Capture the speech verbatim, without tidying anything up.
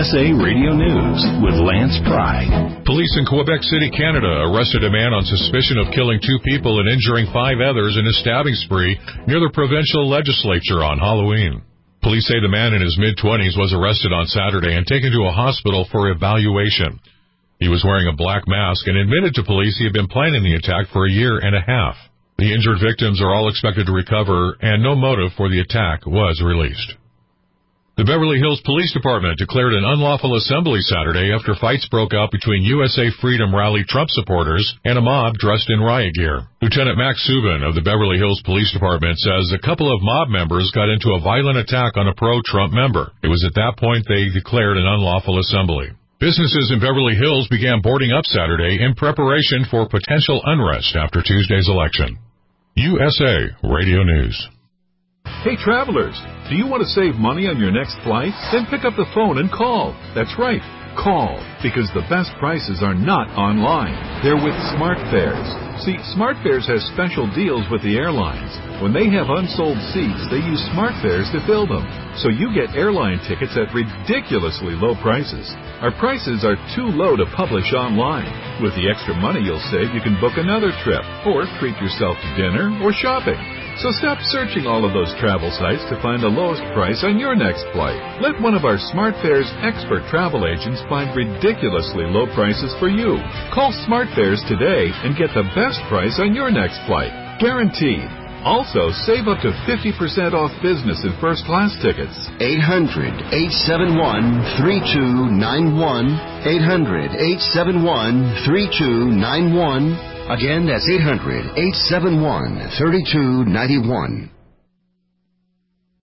S A Radio News with Lance Pride. Police in Quebec City, Canada arrested a man on suspicion of killing two people and injuring five others in a stabbing spree near the provincial legislature on Halloween. Police say the man in his mid-twenties was arrested on Saturday and taken to a hospital for evaluation. He was wearing a black mask and admitted to police he had been planning the attack for a year and a half. The injured victims are all expected to recover, and no motive for the attack was released. The Beverly Hills Police Department declared an unlawful assembly Saturday after fights broke out between U S A Freedom Rally Trump supporters and a mob dressed in riot gear. Lieutenant Max Subin of the Beverly Hills Police Department says a couple of mob members got into a violent attack on a pro-Trump member. It was at that point they declared an unlawful assembly. Businesses in Beverly Hills began boarding up Saturday in preparation for potential unrest after Tuesday's election. U S A Radio News. Hey travelers, do you want to save money on your next flight? Then pick up the phone and call. That's right, call, because the best prices are not online. They're with SmartFares. See, SmartFares has special deals with the airlines. When they have unsold seats, they use SmartFares to fill them. So you get airline tickets at ridiculously low prices. Our prices are too low to publish online. With the extra money you'll save, you can book another trip, or treat yourself to dinner or shopping. So stop searching all of those travel sites to find the lowest price on your next flight. Let one of our SmartFares expert travel agents find ridiculously low prices for you. Call SmartFares today and get the best price on your next flight. Guaranteed. Also, save up to fifty percent off business and first class tickets. eight hundred, eight seven one, three two nine one. eight hundred, eight seven one, three two nine one. Again, that's eight hundred, eight seven one, three two nine one.